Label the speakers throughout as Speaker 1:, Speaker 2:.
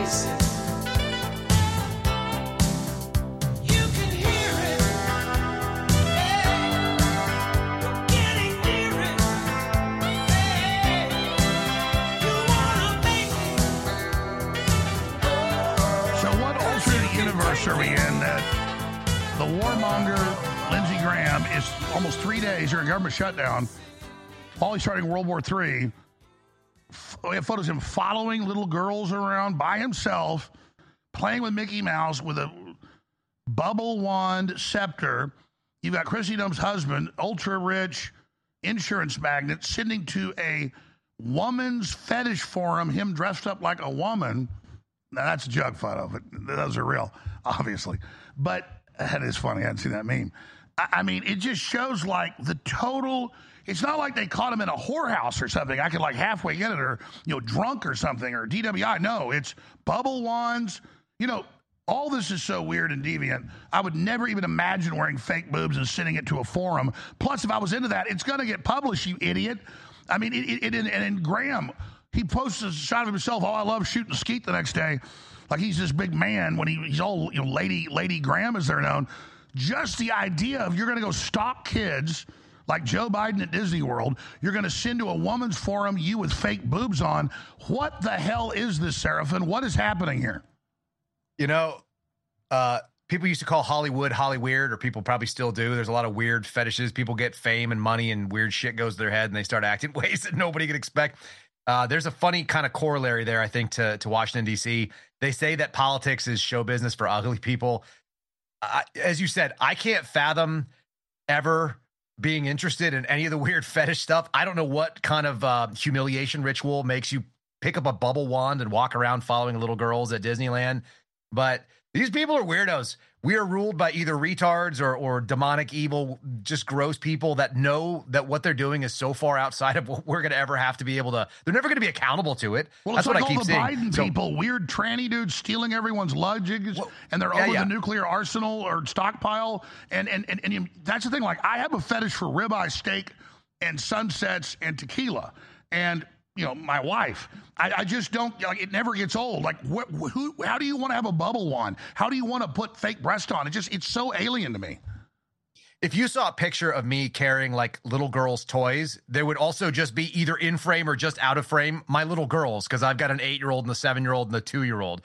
Speaker 1: Are we in that the warmonger Lindsey Graham is almost 3 days during government shutdown while he's starting World War III. We have photos of him following little girls around by himself, playing with Mickey Mouse with a bubble wand scepter. You've got Kristi Noem's husband, ultra-rich insurance magnate, sitting to a woman's fetish forum, him dressed up like a woman. Now, that's a joke photo, but those are real, obviously. But that is funny. I hadn't seen that meme. I mean, it just shows, like, the total... It's not like they caught him in a whorehouse or something. I could, like, halfway get it, or, drunk or something, or DWI. No, it's bubble wands. All this is so weird and deviant. I would never even imagine wearing fake boobs and sending it to a forum. Plus, if I was into that, it's going to get published, you idiot. I mean, and Graham... He posts a shot of himself, I love shooting skeet the next day. Like he's this big man when he's all, Lady Graham, as they're known. Just the idea of you're going to go stalk kids like Joe Biden at Disney World. You're going to send to a woman's forum you with fake boobs on. What the hell is this, Seraphin? What is happening here?
Speaker 2: People used to call Hollywood Hollyweird, or people probably still do. There's a lot of weird fetishes. People get fame and money and weird shit goes to their head and they start acting ways that nobody could expect. There's a funny kind of corollary there, I think, to Washington, D.C. They say that politics is show business for ugly people. As you said, I can't fathom ever being interested in any of the weird fetish stuff. I don't know what kind of humiliation ritual makes you pick up a bubble wand and walk around following little girls at Disneyland. But these people are weirdos. We are ruled by either retards or demonic, evil, just gross people that know that what they're doing is so far outside of what we're going to ever have to be able to. They're never going to be accountable to it.
Speaker 1: Well,
Speaker 2: that's
Speaker 1: it's
Speaker 2: what
Speaker 1: like
Speaker 2: I keep
Speaker 1: all the
Speaker 2: seeing.
Speaker 1: Biden people, weird tranny dudes stealing everyone's luggage, and they're over the nuclear arsenal or stockpile. And that's the thing. Like, I have a fetish for ribeye steak and sunsets and tequila. And my wife, I just don't, it never gets old. Like, how do you want to have a bubble wand? How do you want to put fake breast on? It's so alien to me.
Speaker 2: If you saw a picture of me carrying like little girls' toys, there would also just be either in frame or just out of frame my little girls, because I've got an 8-year-old and a 7-year-old and a 2-year-old.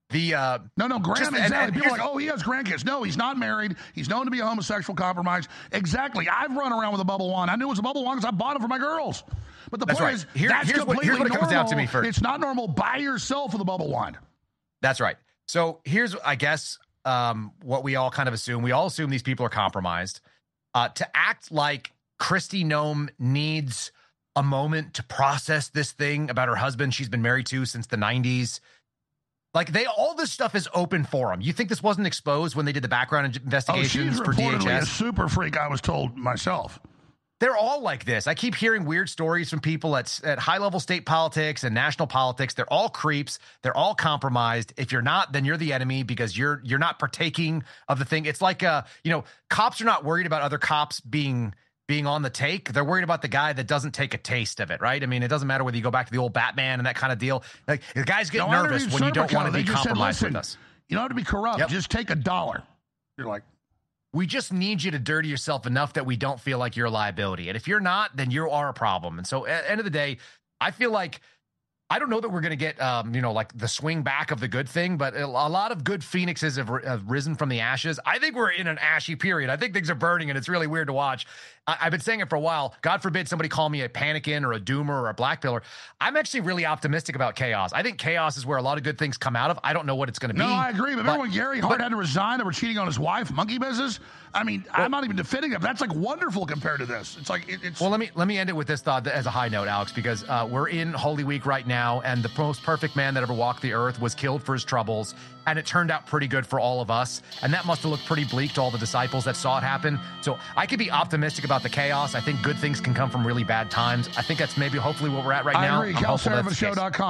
Speaker 1: No, Graham, exactly. People are like, oh, he has grandkids. No, he's not married. He's known to be a homosexual compromise. Exactly. I've run around with a bubble wand. I knew it was a bubble wand because I bought it for my girls. But the point is, that's completely normal. Here's what it comes down to me first. It's not normal. Buy yourself with a bubble wand.
Speaker 2: That's right. So here's, I guess, what we all kind of assume. We all assume these people are compromised. To act like Kristi Noem needs a moment to process this thing about her husband she's been married to since the 90s. Like, all this stuff is open forum. You think this wasn't exposed when they did the background investigations for DHS?
Speaker 1: She's reportedly a super freak, I was told myself.
Speaker 2: They're all like this. I keep hearing weird stories from people at high-level state politics and national politics. They're all creeps. They're all compromised. If you're not, then you're the enemy because you're not partaking of the thing. It's like, cops are not worried about other cops being on the take. They're worried about the guy that doesn't take a taste of it, right? I mean, it doesn't matter whether you go back to the old Batman and that kind of deal. Like, the guys get nervous when you don't want to be compromised with us.
Speaker 1: You don't have to be corrupt. Yep. Just take $1. You're like,
Speaker 2: we just need you to dirty yourself enough that we don't feel like you're a liability. And if you're not, then you are a problem. And so at the end of the day, I feel like, I don't know that we're going to get, like the swing back of the good thing, but a lot of good phoenixes have risen from the ashes. I think we're in an ashy period. I think things are burning and it's really weird to watch. I've been saying it for a while. God forbid somebody call me a panikin or a doomer or a black pillar. I'm actually really optimistic about chaos. I think chaos is where a lot of good things come out of. I don't know what it's going to be.
Speaker 1: No, I agree. But remember when Gary Hart had to resign over cheating on his wife, monkey business? I mean, I'm not even defending him. That's like wonderful compared to this. It's like, it's...
Speaker 2: Well, let me end it with this thought as a high note, Alex, because we're in Holy Week right now, and the most perfect man that ever walked the earth was killed for his troubles, and it turned out pretty good for all of us, and that must have looked pretty bleak to all the disciples that saw it happen. So I could be optimistic about the chaos. I think good things can come from really bad times. I think that's maybe hopefully what we're at right now.
Speaker 1: I agree. CalServiceShow.com.